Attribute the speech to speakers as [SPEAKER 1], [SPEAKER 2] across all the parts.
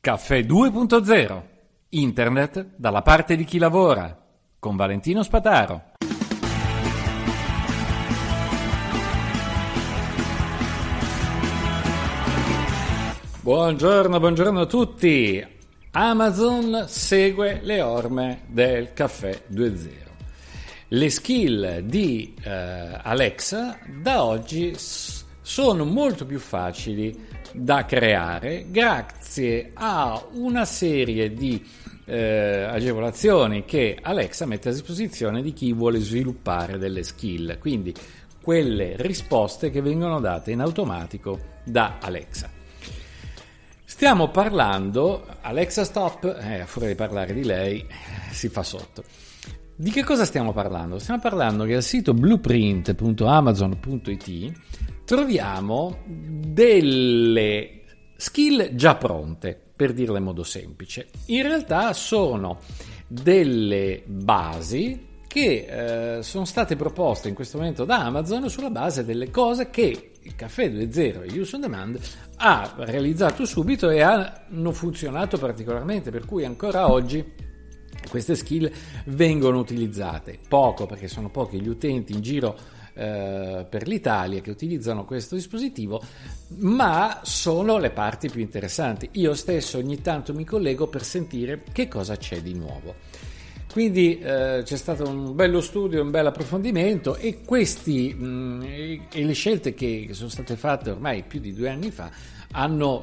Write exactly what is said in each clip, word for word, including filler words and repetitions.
[SPEAKER 1] Caffè due punto zero. Internet dalla parte di chi lavora. Con Valentino Spataro. Buongiorno, buongiorno a tutti. Amazon segue le orme del Caffè due punto zero. Le skill di eh, Alexa da oggi s- sono molto più facili da creare grazie a una serie di eh, agevolazioni che Alexa mette a disposizione di chi vuole sviluppare delle skill, quindi quelle risposte che vengono date in automatico da Alexa. Stiamo parlando, Alexa stop, eh, a furia di parlare di lei si fa sotto. Di che cosa stiamo parlando? Stiamo parlando che al sito blueprint punto amazon punto it troviamo delle skill già pronte, per dirle in modo semplice. In realtà sono delle basi che eh, sono state proposte in questo momento da Amazon sulla base delle cose che il Caffè due punto zero e Use on Demand ha realizzato subito e hanno funzionato particolarmente, per cui ancora oggi queste skill vengono utilizzate. Poco, perché sono pochi gli utenti in giro eh, per l'Italia che utilizzano questo dispositivo, ma sono le parti più interessanti. Io stesso ogni tanto mi collego per sentire che cosa c'è di nuovo. Quindi eh, c'è stato un bello studio, un bel approfondimento e questi mh, e, e le scelte che sono state fatte ormai più di due anni fa hanno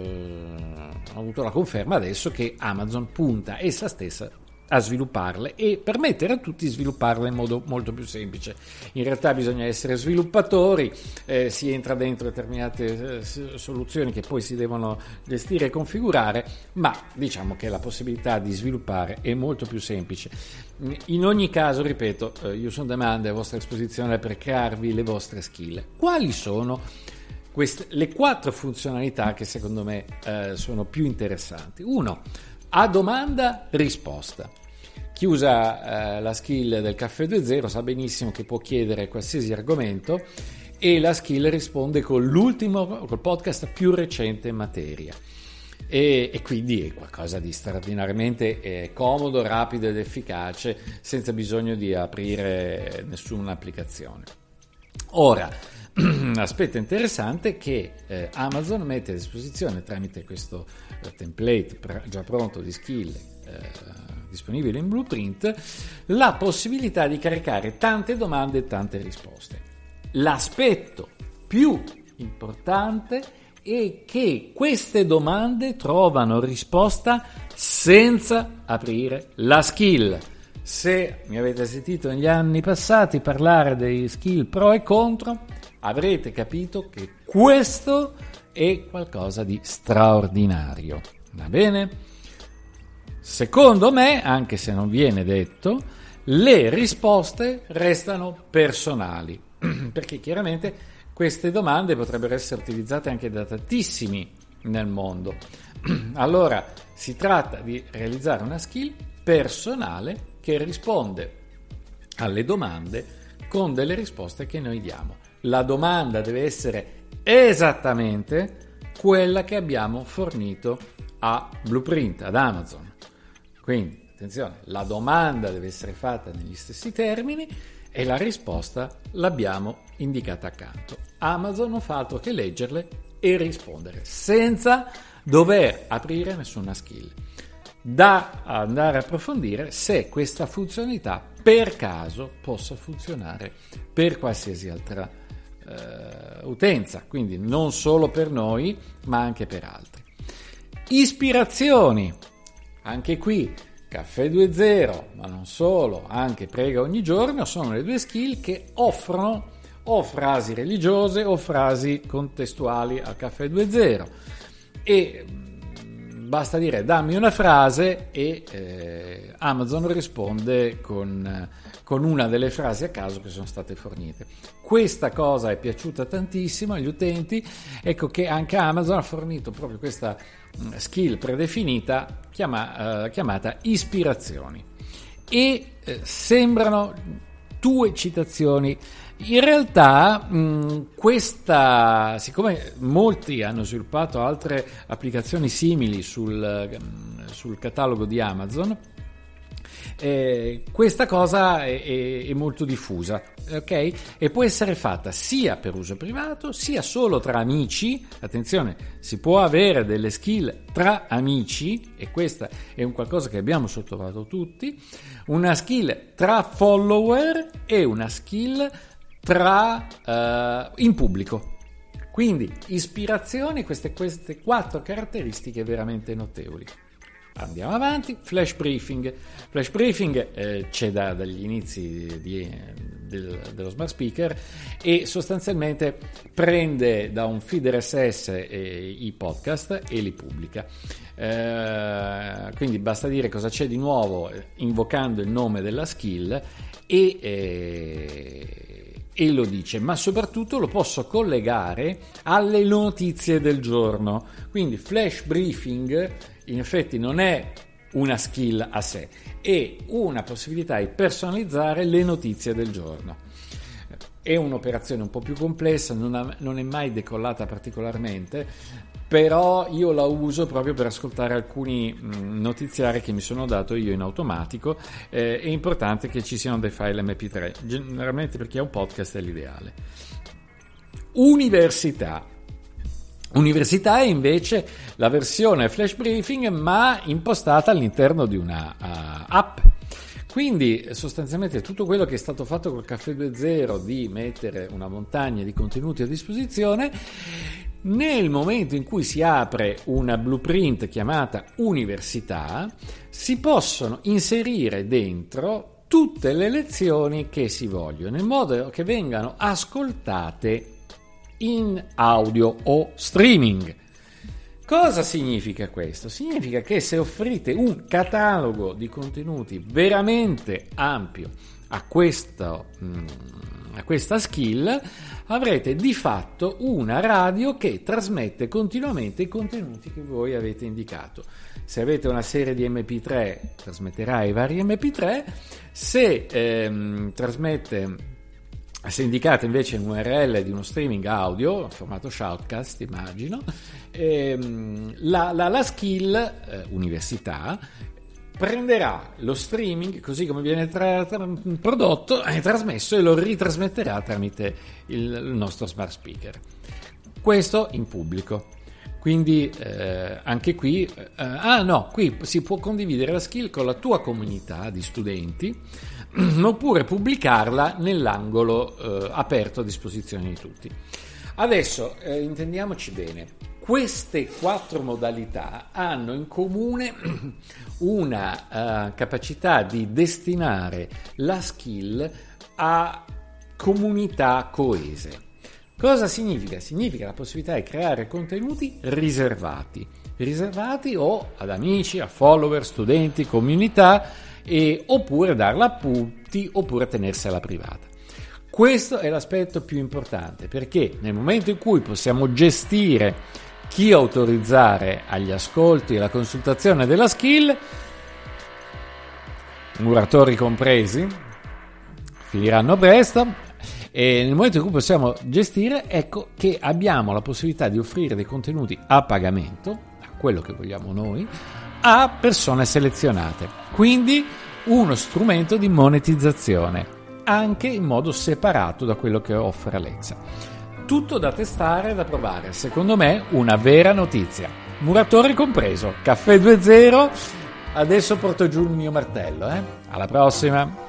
[SPEAKER 1] eh, avuto la conferma adesso che Amazon punta essa stessa a svilupparle e permettere a tutti di svilupparle in modo molto più semplice. In realtà bisogna essere sviluppatori, eh, si entra dentro determinate eh, soluzioni che poi si devono gestire e configurare, ma diciamo che la possibilità di sviluppare è molto più semplice. In ogni caso, ripeto, eh, Use on Demand è a vostra disposizione per crearvi le vostre skill. Quali sono queste, le quattro funzionalità che secondo me eh, sono più interessanti? Uno, a domanda risposta. Chi usa eh, la skill del Caffè due punto zero sa benissimo che può chiedere qualsiasi argomento e la skill risponde con l'ultimo, col podcast più recente in materia. E, e quindi è qualcosa di straordinariamente eh, comodo, rapido ed efficace, senza bisogno di aprire nessuna applicazione. Ora, aspetto interessante che eh, Amazon mette a disposizione tramite questo eh, template pr- già pronto di skill eh, disponibile in Blueprint la possibilità di caricare tante domande e tante risposte. L'aspetto più importante è che queste domande trovano risposta senza aprire la skill. Se mi avete sentito negli anni passati parlare dei skill pro e contro, avrete capito che questo è qualcosa di straordinario. Va bene? Secondo me, anche se non viene detto, le risposte restano personali, perché chiaramente queste domande potrebbero essere utilizzate anche da tantissimi nel mondo. Allora, si tratta di realizzare una skill personale che risponde alle domande con delle risposte che noi diamo. La domanda deve essere esattamente quella che abbiamo fornito a Blueprint, ad Amazon. Quindi, attenzione, la domanda deve essere fatta negli stessi termini e la risposta l'abbiamo indicata accanto. Amazon non fa altro che leggerle e rispondere senza dover aprire nessuna skill. Da andare a approfondire se questa funzionalità per caso possa funzionare per qualsiasi altra eh, utenza, quindi non solo per noi ma anche per altri. Ispirazioni, anche qui Caffè due punto zero, ma non solo, anche Prega ogni giorno, sono le due skill che offrono o frasi religiose o frasi contestuali al Caffè due punto zero e basta dire dammi una frase e eh, Amazon risponde con, con una delle frasi a caso che sono state fornite. Questa cosa è piaciuta tantissimo agli utenti, ecco che anche Amazon ha fornito proprio questa skill predefinita chiama, eh, chiamata ispirazioni e eh, sembrano tue citazioni. In realtà mh, questa, siccome molti hanno sviluppato altre applicazioni simili sul, sul catalogo di Amazon, Eh, questa cosa è, è, è molto diffusa, ok? E può essere fatta sia per uso privato sia solo tra amici. Attenzione, si può avere delle skill tra amici, e questa è un qualcosa che abbiamo sottovalutato tutti, una skill tra follower e una skill tra uh, in pubblico. Quindi ispirazione, queste, queste quattro caratteristiche veramente notevoli. Andiamo avanti. Flash briefing. Flash briefing eh, c'è da, dagli inizi di, del, dello smart speaker, e sostanzialmente prende da un feed R S S eh, i podcast e li pubblica. Eh, quindi basta dire cosa c'è di nuovo invocando il nome della skill e, eh, e lo dice, ma soprattutto lo posso collegare alle notizie del giorno. Quindi flash briefing in effetti non è una skill a sé, è una possibilità di personalizzare le notizie del giorno. È un'operazione un po' più complessa, non, ha, non è mai decollata particolarmente, però io la uso proprio per ascoltare alcuni mh, notiziari che mi sono dato io in automatico. Eh, è importante che ci siano dei file M P tre, generalmente per chi ha un podcast è l'ideale. Università. Università è invece la versione flash briefing, ma impostata all'interno di una uh, app. Quindi sostanzialmente tutto quello che è stato fatto col Caffè due punto zero di mettere una montagna di contenuti a disposizione, nel momento in cui si apre una blueprint chiamata Università, si possono inserire dentro tutte le lezioni che si vogliono, in modo che vengano ascoltate in audio o streaming. Cosa significa questo? Significa che se offrite un catalogo di contenuti veramente ampio a, questo, a questa skill, avrete di fatto una radio che trasmette continuamente i contenuti che voi avete indicato. Se avete una serie di M P tre, trasmetterà i vari M P tre. Se ehm, trasmette Se indicate invece un U R L di uno streaming audio, formato shoutcast, immagino, ehm, la, la, la skill eh, Università prenderà lo streaming così come viene tra, tra, prodotto e trasmesso, e lo ritrasmetterà tramite il, il nostro smart speaker. Questo in pubblico. Quindi eh, anche qui, eh, ah no, qui si può condividere la skill con la tua comunità di studenti, oppure pubblicarla nell'angolo eh, aperto a disposizione di tutti. Adesso eh, intendiamoci bene, queste quattro modalità hanno in comune una uh, capacità di destinare la skill a comunità coese. Cosa significa? Significa la possibilità di creare contenuti riservati, riservati o ad amici, a follower, studenti, comunità, e oppure darla a tutti, oppure tenersela privata. Questo è l'aspetto più importante, perché nel momento in cui possiamo gestire chi autorizzare agli ascolti e alla consultazione della skill, muratori compresi, finiranno presto, e nel momento in cui possiamo gestire, ecco che abbiamo la possibilità di offrire dei contenuti a pagamento, a quello che vogliamo noi, a persone selezionate. Quindi uno strumento di monetizzazione, anche in modo separato da quello che offre Alexa. Tutto da testare e da provare. Secondo me una vera notizia. Muratori compreso. Caffè due punto zero. Adesso porto giù il mio martello. Eh? Alla prossima.